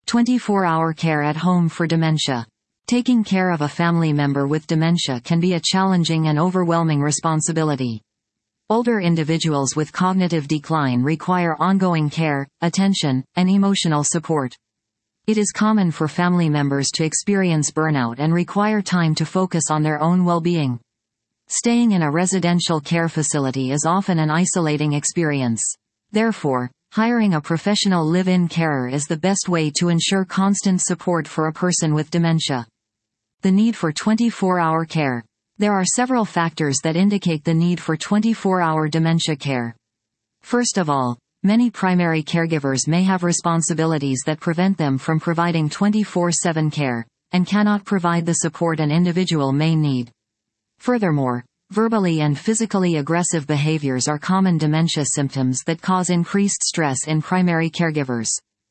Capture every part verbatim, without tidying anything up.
twenty-four hour care at home for dementia. Taking care of a family member with dementia can be a challenging and overwhelming responsibility. Older individuals with cognitive decline require ongoing care, attention, and emotional support. It is common for family members to experience burnout and require time to focus on their own well-being. Staying in a residential care facility is often an isolating experience. Therefore, hiring a professional live-in carer is the best way to ensure constant support for a person with dementia. The need for twenty-four hour care. There are several factors that indicate the need for twenty-four hour dementia care. First of all, many primary caregivers may have responsibilities that prevent them from providing twenty-four seven care, and cannot provide the support an individual may need. Furthermore, verbally and physically aggressive behaviors are common dementia symptoms that cause increased stress in primary caregivers.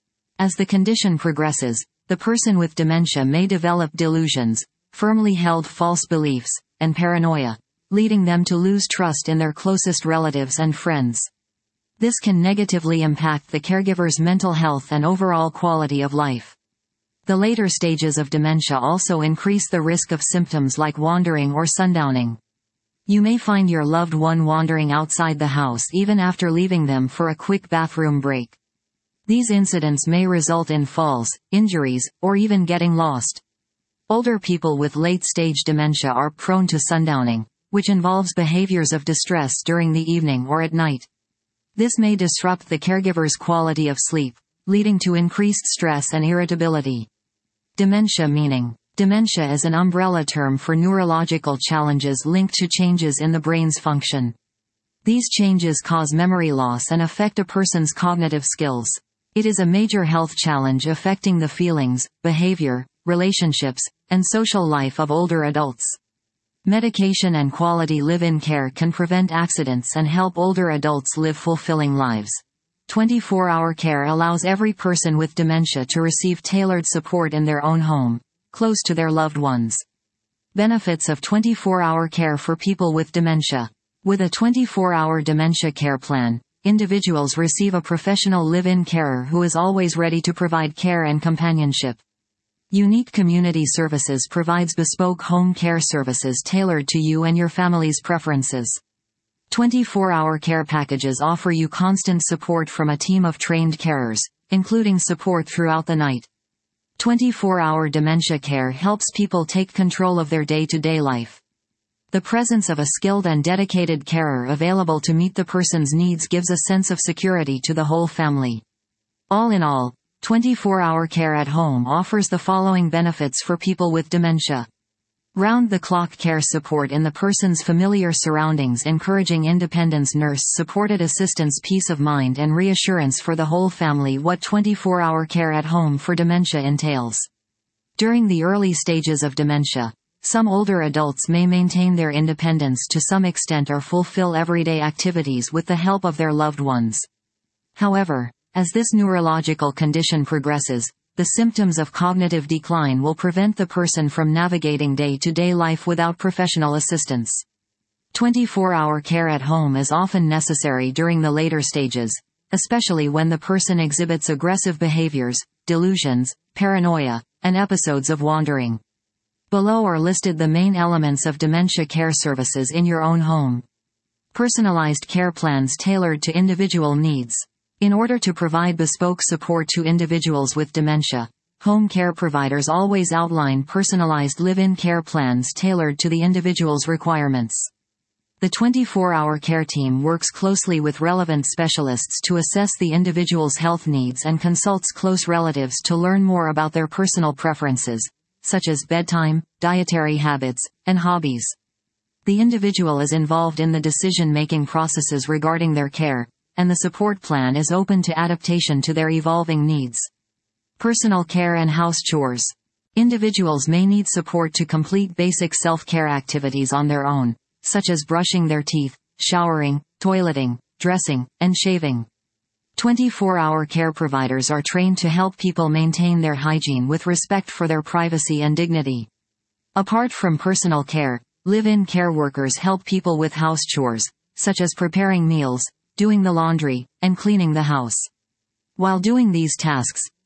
As the condition progresses, the person with dementia may develop delusions, firmly held false beliefs, and paranoia, leading them to lose trust in their closest relatives and friends. This can negatively impact the caregiver's mental health and overall quality of life. The later stages of dementia also increase the risk of symptoms like wandering or sundowning. You may find your loved one wandering outside the house even after leaving them for a quick bathroom break. These incidents may result in falls, injuries, or even getting lost. Older people with late-stage dementia are prone to sundowning, which involves behaviors of distress during the evening or at night. This may disrupt the caregiver's quality of sleep, leading to increased stress and irritability. Dementia meaning. Dementia is an umbrella term for neurological challenges linked to changes in the brain's function. These changes cause memory loss and affect a person's cognitive skills. It is a major health challenge affecting the feelings, behavior, relationships, and social life of older adults. Medication and quality live-in care can prevent accidents and help older adults live fulfilling lives. twenty-four hour care allows every person with dementia to receive tailored support in their own home, close to their loved ones. Benefits of twenty-four hour care for people with dementia. With a twenty-four hour dementia care plan, individuals receive a professional live-in carer who is always ready to provide care and companionship. Unique Community Services provides bespoke home care services tailored to you and your family's preferences. twenty-four hour care packages offer you constant support from a team of trained carers, including support throughout the night. twenty-four hour dementia care helps people take control of their day-to-day life. The presence of a skilled and dedicated carer available to meet the person's needs gives a sense of security to the whole family. All in all, twenty-four hour care at home offers the following benefits for people with dementia. Round-the-clock care support in the person's familiar surroundings, encouraging independence, nurse-supported assistance, peace of mind and reassurance for the whole family. What twenty-four hour care at home for dementia entails. During the early stages of dementia, some older adults may maintain their independence to some extent or fulfill everyday activities with the help of their loved ones. However, as this neurological condition progresses, the symptoms of cognitive decline will prevent the person from navigating day-to-day life without professional assistance. twenty-four hour care at home is often necessary during the later stages, especially when the person exhibits aggressive behaviors, delusions, paranoia, and episodes of wandering. Below are listed the main elements of dementia care services in your own home. Personalized care plans tailored to individual needs. In order to provide bespoke support to individuals with dementia, home care providers always outline personalized live-in care plans tailored to the individual's requirements. The twenty-four hour care team works closely with relevant specialists to assess the individual's health needs and consults close relatives to learn more about their personal preferences, such as bedtime, dietary habits, and hobbies. The individual is involved in the decision-making processes regarding their care, and the support plan is open to adaptation to their evolving needs. Personal care and house chores. Individuals may need support to complete basic self-care activities on their own, such as brushing their teeth, showering, toileting, dressing, and shaving. twenty-four hour care providers are trained to help people maintain their hygiene with respect for their privacy and dignity. Apart from personal care, live-in care workers help people with house chores, such as preparing meals, doing the laundry, and cleaning the house. While doing these tasks,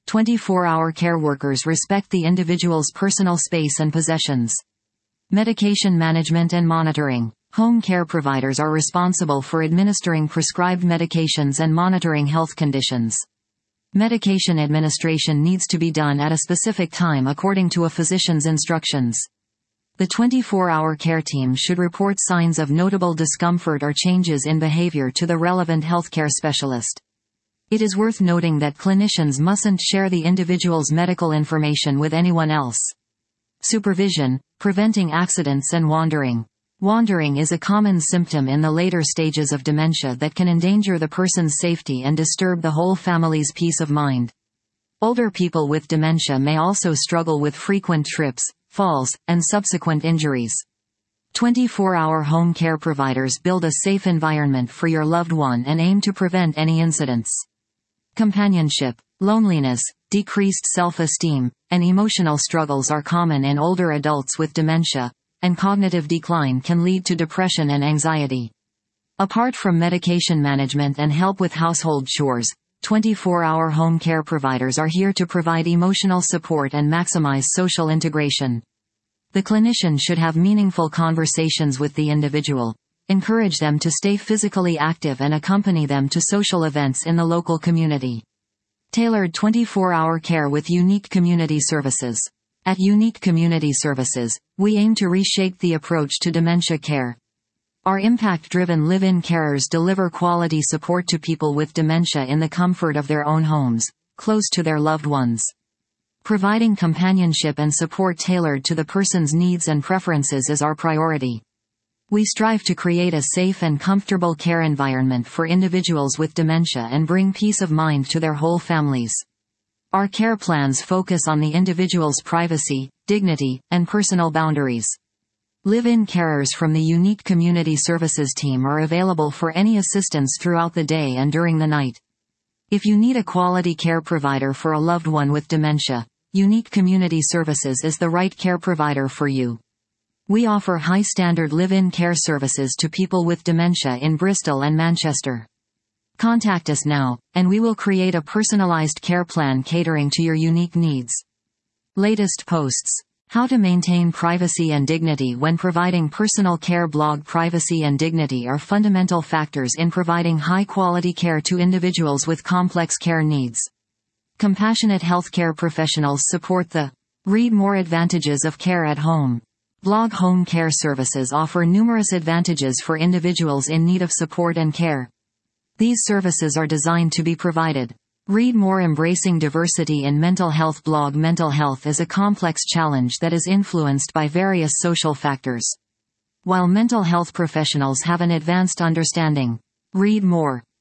twenty-four hour care workers respect the individual's personal space and possessions. Medication management and monitoring. Home care providers are responsible for administering prescribed medications and monitoring health conditions. Medication administration needs to be done at a specific time according to a physician's instructions. The twenty-four hour care team should report signs of notable discomfort or changes in behavior to the relevant healthcare specialist. It is worth noting that clinicians mustn't share the individual's medical information with anyone else. Supervision, preventing accidents and wandering. Wandering is a common symptom in the later stages of dementia that can endanger the person's safety and disturb the whole family's peace of mind. Older people with dementia may also struggle with frequent trips, falls, and subsequent injuries. twenty-four hour home care providers build a safe environment for your loved one and aim to prevent any incidents. Companionship, loneliness, decreased self-esteem, and emotional struggles are common in older adults with dementia, and cognitive decline can lead to depression and anxiety. Apart from medication management and help with household chores, twenty-four hour home care providers are here to provide emotional support and maximize social integration. The clinician should have meaningful conversations with the individual, encourage them to stay physically active and accompany them to social events in the local community. Tailored twenty-four hour care with unique community services. At Unique Community Services, we aim to reshape the approach to dementia care. Our impact-driven live-in carers deliver quality support to people with dementia in the comfort of their own homes, close to their loved ones. Providing companionship and support tailored to the person's needs and preferences is our priority. We strive to create a safe and comfortable care environment for individuals with dementia and bring peace of mind to their whole families. Our care plans focus on the individual's privacy, dignity, and personal boundaries. Live-in carers from the Unique Community Services team are available for any assistance throughout the day and during the night. If you need a quality care provider for a loved one with dementia, Unique Community Services is the right care provider for you. We offer high-standard live-in care services to people with dementia in Bristol and Manchester. Contact us now, and we will create a personalized care plan catering to your unique needs. Latest posts. How to maintain privacy and dignity when providing personal care. Blog. Privacy and dignity are fundamental factors in providing high-quality care to individuals with complex care needs. Compassionate healthcare professionals support the Read More advantages of care at home. Blog. Home care services offer numerous advantages for individuals in need of support and care. These services are designed to be provided. Read More. Embracing diversity in mental health. Blog. Mental health is a complex challenge that is influenced by various social factors. While mental health professionals have an advanced understanding, Read More